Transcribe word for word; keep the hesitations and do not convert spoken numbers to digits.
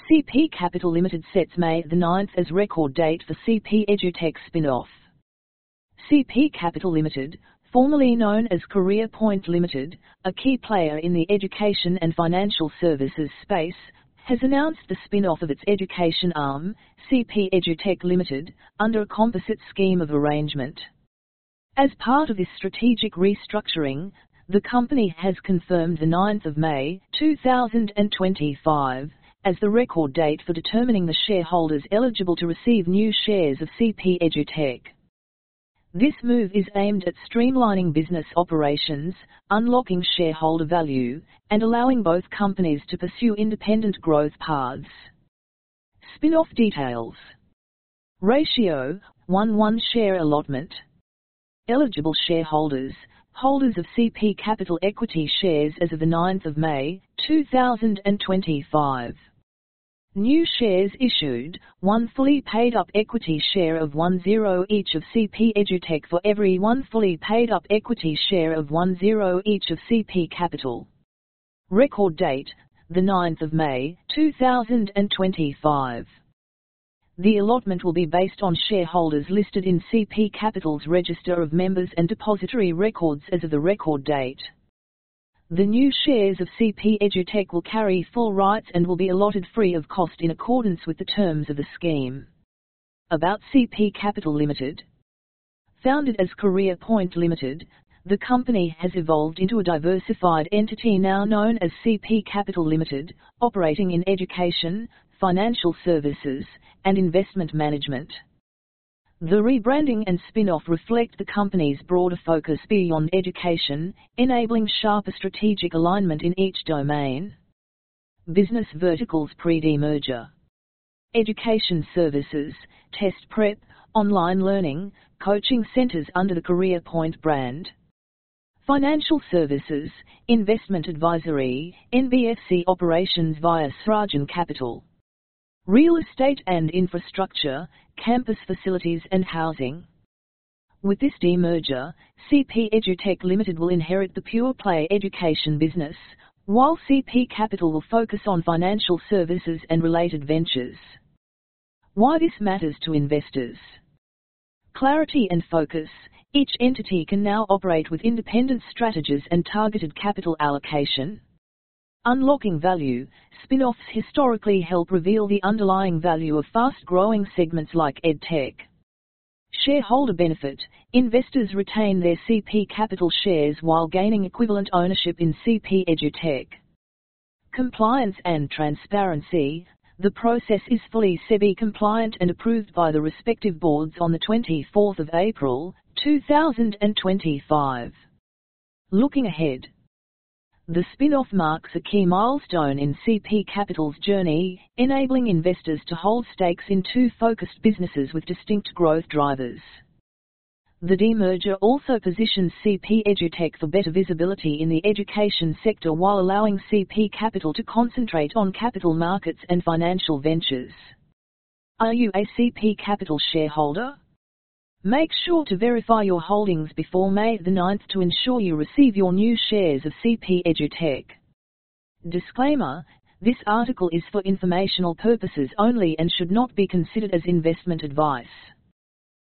C P Capital Limited sets May the ninth as record date for C P EduTech spin-off. C P Capital Limited, formerly known as Career Point Limited, a key player in the education and financial services space, has announced the spin-off of its education arm, C P EduTech Limited, under a composite scheme of arrangement. As part of this strategic restructuring, the company has confirmed the ninth of May two thousand twenty-five as the record date for determining the shareholders eligible to receive new shares of C P EduTech. This move is aimed at streamlining business operations, unlocking shareholder value, and allowing both companies to pursue independent growth paths. Spin-off details. Ratio, one one share allotment. Eligible shareholders, holders of C P Capital equity shares as of the ninth of May two thousand twenty-five. New shares issued, one fully paid-up equity share of one zero each of C P EduTech for every one fully paid-up equity share of one zero each of C P Capital. Record date, the ninth of May two thousand twenty-five. The allotment will be based on shareholders listed in C P Capital's Register of Members and Depository Records as of the record date. The new shares of C P EduTech will carry full rights and will be allotted free of cost in accordance with the terms of the scheme. About C P Capital Limited. Founded as Career Point Limited, the company has evolved into a diversified entity now known as C P Capital Limited, operating in education, financial services, and investment management. The rebranding and spin-off reflect the company's broader focus beyond education, enabling sharper strategic alignment in each domain. Business verticals pre-demerger. Education services, test prep, online learning, coaching centers under the Career Point brand. Financial services, investment advisory, N B F C operations via Srajan Capital. Real estate and infrastructure, campus facilities and housing. With this demerger, C P EduTech Limited will inherit the pure-play education business, while C P Capital will focus on financial services and related ventures. Why this matters to investors. Clarity and focus. Each entity can now operate with independent strategies and targeted capital allocation. Unlocking value. Spin-offs historically help reveal the underlying value of fast-growing segments like EdTech. Shareholder benefit. Investors retain their C P Capital shares while gaining equivalent ownership in C P EduTech. Compliance and transparency. The process is fully SEBI compliant and approved by the respective boards on the twenty-fourth of April two thousand twenty-five. Looking ahead. The spin-off marks a key milestone in C P Capital's journey, enabling investors to hold stakes in two focused businesses with distinct growth drivers. The demerger also positions C P EduTech for better visibility in the education sector while allowing C P Capital to concentrate on capital markets and financial ventures. Are you a C P Capital shareholder? Make sure to verify your holdings before May the ninth to ensure you receive your new shares of C P EduTech. Disclaimer: this article is for informational purposes only and should not be considered as investment advice.